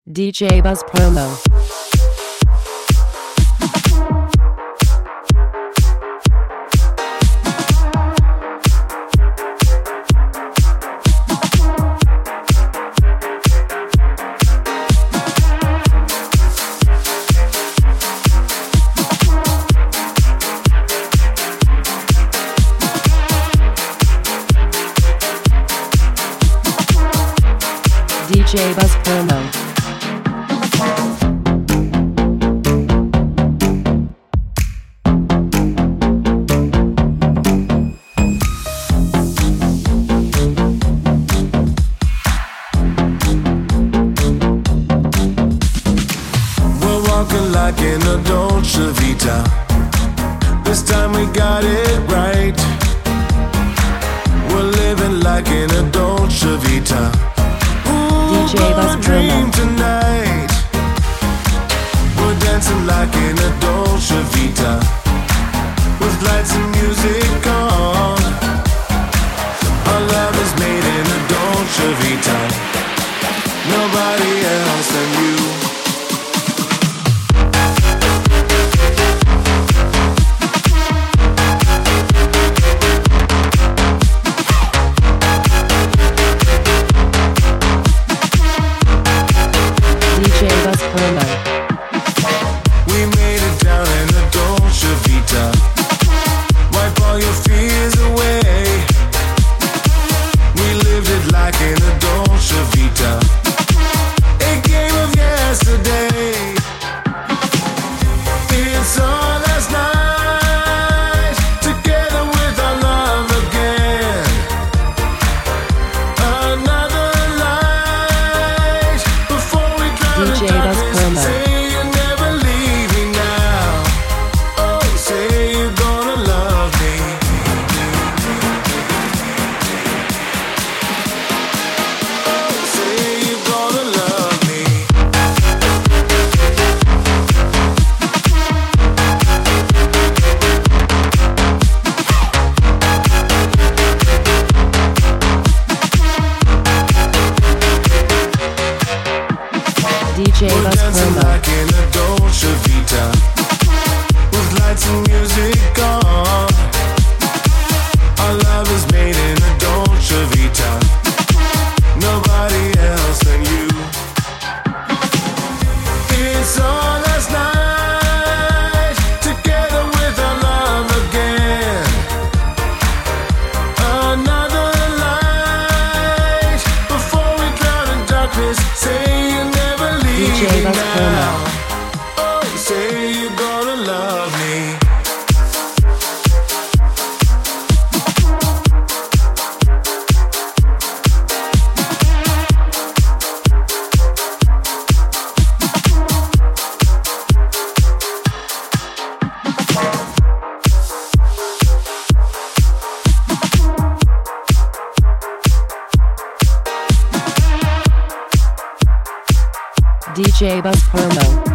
DJ Buzz Promo. DJ Buzz Promo. We're walking like in a Dolce Vita. This time we got it right. We're living like in a Dolce Vita. DJ Buzz Promo. Tonight we're dancing like in a Dolce Vita, with lights and music on. Our love is made in a Dolce Vita. Nobody else than you. DJ Buzz Promo. We made it down in the Dolce Vita. Wipe all your fears away. We lived it like in a Dolce Vita. A game of yesterday. It's our last night together with our love again. Another light before we drown in DJ Buzz darkness. Promo. Say you're never leaving now. Oh, say you're gonna love me. Oh, say you're gonna love me. DJ We're Buzz dancing Promo. like in a Dolce Vita, with lights and music on. Our love is made in a Dolce Vita. Nobody else than you. It's our last night together with our love again. Another light before we drown in darkness. Say you never leave DJ me Buzz now. Promo. Oh, say you're gonna love me. DJ Buzz Promo.